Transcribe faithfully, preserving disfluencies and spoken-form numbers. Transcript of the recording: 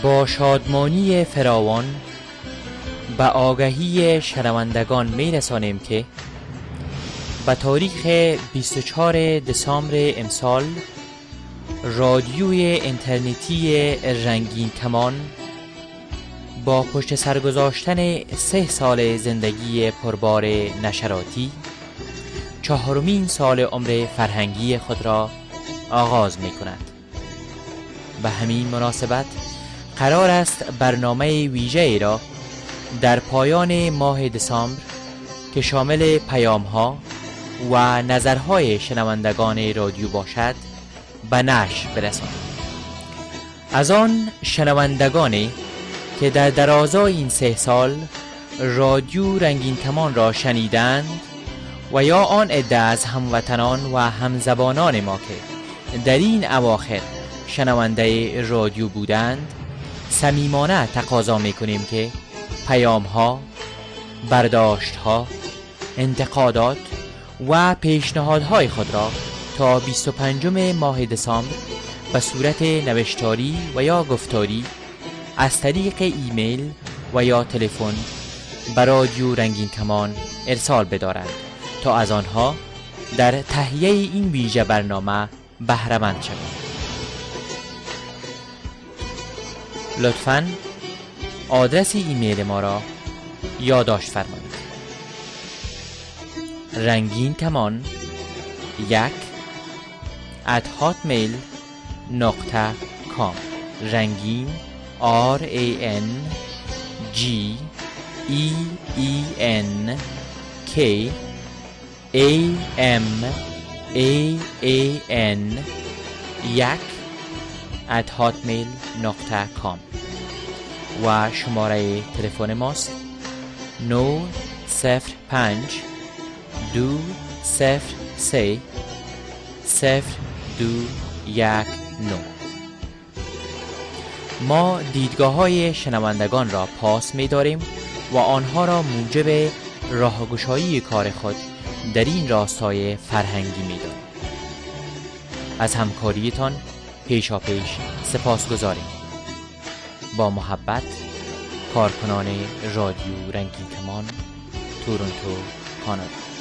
با شادمانی فراوان به آگهی شنوندگان می رسانیم که به تاریخ بیست و چهارم دسامبر امسال رادیوی اینترنتی رنگین کمان با پشت سر گذاشتن سه سال زندگی پربار نشراتی چهارمین سال عمر فرهنگی خود را آغاز می کند. به همین مناسبت قرار است برنامه ویژه‌ای را در پایان ماه دسامبر که شامل پیام‌ها و نظرهای شنوندگان رادیو باشد به نشر برسانیم. از آن شنوندگانی که در درازای این سه سال رادیو رنگین کمان را شنیدند و یا آن عده از هموطنان و همزبانان ما که در این اواخر شنونده رادیو بودند صمیمانه تقاضا می‌کنیم که پیام‌ها، برداشت‌ها، انتقادات و پیشنهادهای خود را تا بیست و پنجم ماه دسامبر به صورت نوشتاری و یا گفتاری از طریق ایمیل و یا تلفن به رادیو رنگین کمان ارسال بدارند تا از آنها در تهیه این ویژه برنامه بهره مند شوند. لطفاً آدرس ایمیل ما را یادداشت فرمایید: رنگین کمان یک ات هاتمیل نقطه کام. رنگین آر ای ان جی ای ای ان کی ای ام ای ای ان یک ات هاتمیل نقطه کام و شماره تلفن ماست نه صفر پنج دو صفر سه صفر دو یک نه. ما دیدگاه های شنوندگان را پاس می داریم و آنها را موجب راهگشایی کار خود در این راستای فرهنگی می دانیم. از همکاریتان پیشا پیش سپاس گذاریم. با محبت، کارکنان رادیو رنگین کمان، تورنتو، کانادا.